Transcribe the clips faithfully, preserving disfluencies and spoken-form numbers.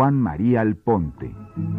Juan María Alponte.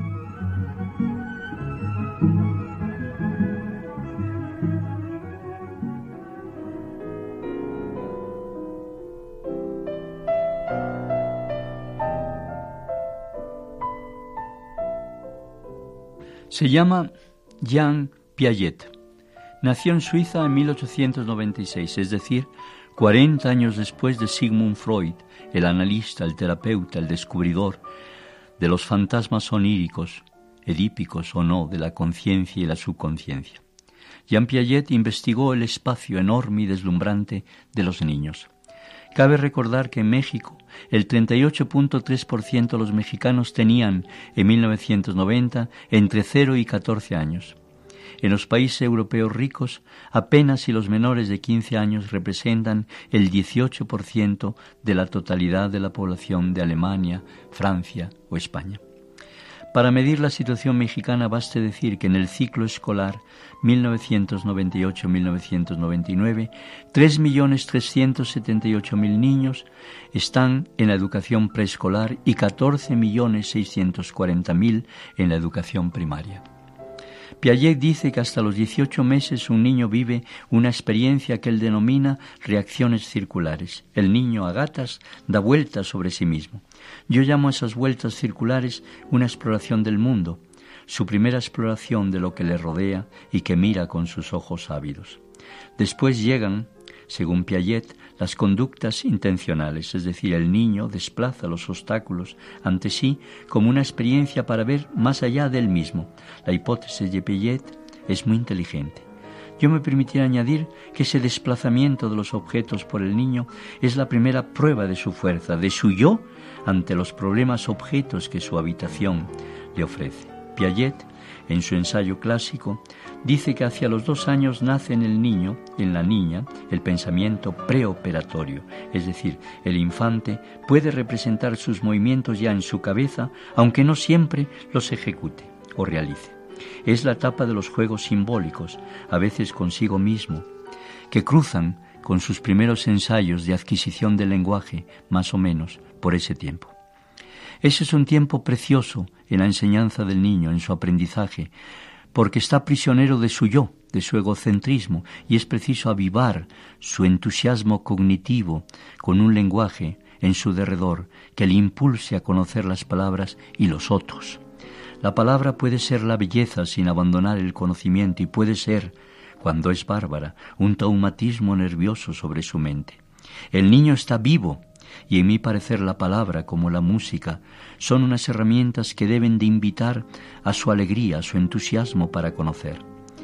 Se llama Jean Piaget. Nació en Suiza en mil ochocientos noventa y seis, es decir, cuarenta años después de Sigmund Freud, el analista, el terapeuta, el descubridor de los fantasmas oníricos, edípicos o no, de la conciencia y la subconsciencia. Jean Piaget investigó el espacio enorme y deslumbrante de los niños. Cabe recordar que en México el treinta y ocho punto tres por ciento de los mexicanos tenían en mil novecientos noventa entre cero y catorce años. En los países europeos ricos, apenas si los menores de quince años representan el dieciocho por ciento de la totalidad de la población de Alemania, Francia o España. Para medir la situación mexicana baste decir que en el ciclo escolar mil novecientos noventa y ocho a mil novecientos noventa y nueve, tres millones trescientos setenta y ocho mil niños están en la educación preescolar y catorce millones seiscientos cuarenta mil en la educación primaria. Piaget dice que hasta los dieciocho meses un niño vive una experiencia que él denomina reacciones circulares. El niño a gatas da vueltas sobre sí mismo. Yo llamo a esas vueltas circulares una exploración del mundo, su primera exploración de lo que le rodea y que mira con sus ojos ávidos. Después llegan, según Piaget, las conductas intencionales, es decir, el niño desplaza los obstáculos ante sí como una experiencia para ver más allá de él mismo. La hipótesis de Piaget es muy inteligente. Yo me permitiría añadir que ese desplazamiento de los objetos por el niño es la primera prueba de su fuerza, de su yo, ante los problemas objetos que su habitación le ofrece. Piaget, en su ensayo clásico, dice que hacia los dos años nace en el niño, en la niña, el pensamiento preoperatorio, es decir, el infante puede representar sus movimientos ya en su cabeza, aunque no siempre los ejecute o realice. Es la etapa de los juegos simbólicos, a veces consigo mismo, que cruzan con sus primeros ensayos de adquisición del lenguaje, más o menos, por ese tiempo. Ese es un tiempo precioso en la enseñanza del niño, en su aprendizaje, porque está prisionero de su yo, de su egocentrismo, y es preciso avivar su entusiasmo cognitivo con un lenguaje en su derredor que le impulse a conocer las palabras y los otros. La palabra puede ser la belleza sin abandonar el conocimiento y puede ser, cuando es bárbara, un traumatismo nervioso sobre su mente. El niño está vivo y, en mi parecer, la palabra, como la música, son unas herramientas que deben de invitar a su alegría, a su entusiasmo para conocer.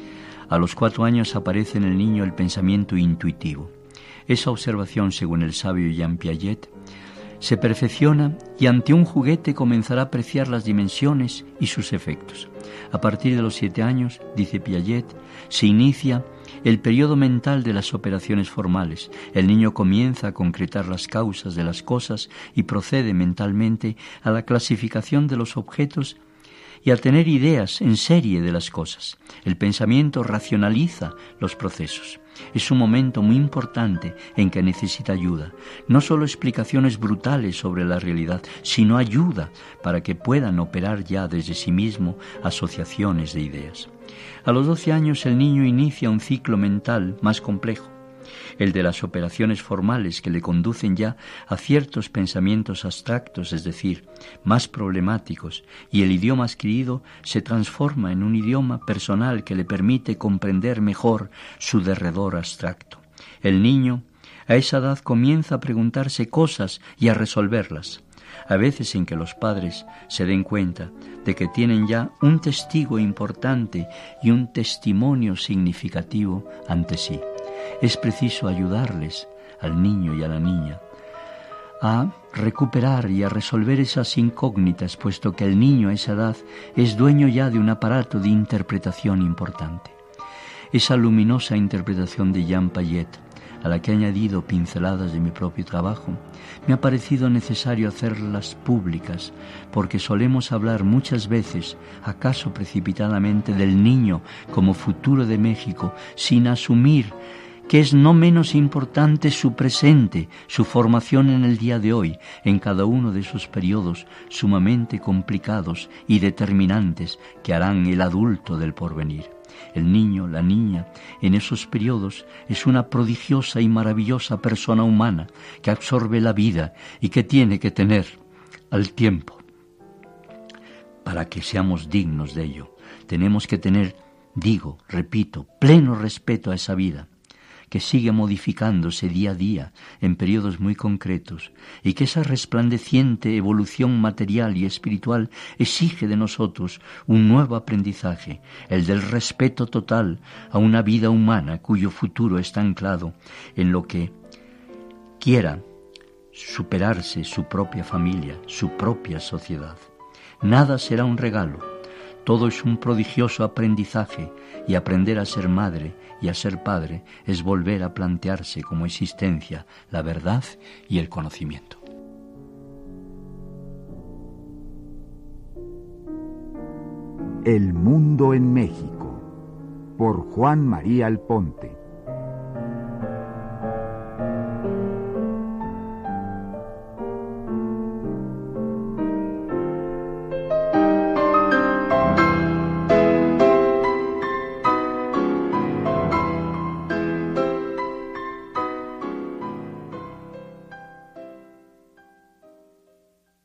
A los cuatro años aparece en el niño el pensamiento intuitivo. Esa observación, según el sabio Jean Piaget, se perfecciona y ante un juguete comenzará a apreciar las dimensiones y sus efectos. A partir de los siete años, dice Piaget, se inicia el periodo mental de las operaciones formales. El niño comienza a concretar las causas de las cosas y procede mentalmente a la clasificación de los objetos y a tener ideas en serie de las cosas. El pensamiento racionaliza los procesos. Es un momento muy importante en que necesita ayuda, no solo explicaciones brutales sobre la realidad, sino ayuda para que puedan operar ya desde sí mismo asociaciones de ideas. A los doce años el niño inicia un ciclo mental más complejo, el de las operaciones formales que le conducen ya a ciertos pensamientos abstractos, es decir, más problemáticos, y el idioma adquirido se transforma en un idioma personal que le permite comprender mejor su derredor abstracto. El niño, a esa edad, comienza a preguntarse cosas y a resolverlas, a veces sin que los padres se den cuenta de que tienen ya un testigo importante y un testimonio significativo ante sí. Es preciso ayudarles, al niño y a la niña, a recuperar y a resolver esas incógnitas, puesto que el niño a esa edad es dueño ya de un aparato de interpretación importante. Esa luminosa interpretación de Jean Piaget, a la que he añadido pinceladas de mi propio trabajo, me ha parecido necesario hacerlas públicas, porque solemos hablar muchas veces, acaso precipitadamente, del niño como futuro de México, sin asumir que es no menos importante su presente, su formación en el día de hoy, en cada uno de esos periodos sumamente complicados y determinantes que harán el adulto del porvenir. El niño, la niña, en esos periodos es una prodigiosa y maravillosa persona humana que absorbe la vida y que tiene que tener al tiempo. Para que seamos dignos de ello, tenemos que tener, digo, repito, pleno respeto a esa vida, que sigue modificándose día a día en periodos muy concretos, y que esa resplandeciente evolución material y espiritual exige de nosotros un nuevo aprendizaje, el del respeto total a una vida humana cuyo futuro está anclado en lo que quiera superarse su propia familia, su propia sociedad. Nada será un regalo. Todo es un prodigioso aprendizaje, y aprender a ser madre y a ser padre es volver a plantearse como existencia la verdad y el conocimiento. El mundo en México, por Juan María Alponte.